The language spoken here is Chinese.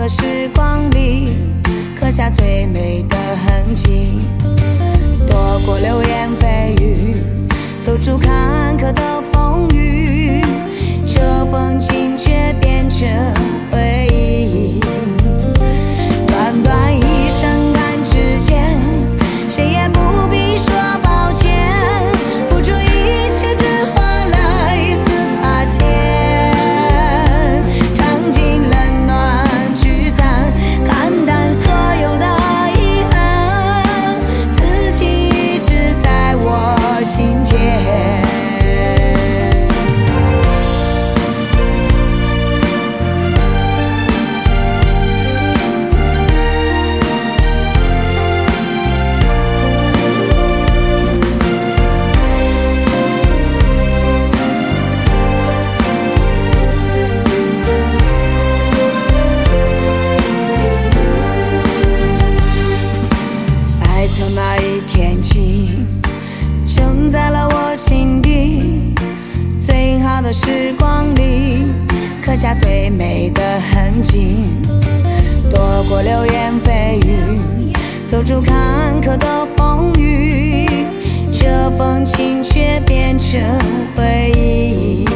的时光里，刻下最美的痕迹。躲过流言蜚语，走出坎坷的风雨，这风景却变成回忆。短短一生弹指间，谁也不必说抱歉，付出一切只换来一丝擦肩。尝尽冷暖聚散，看淡所有的遗憾，此情一直在我心间。从那一天起，正在了我心底，最好的时光里，刻下最美的痕迹。躲过流言蜚语，走出坎坷的风雨，这风景却变成回忆。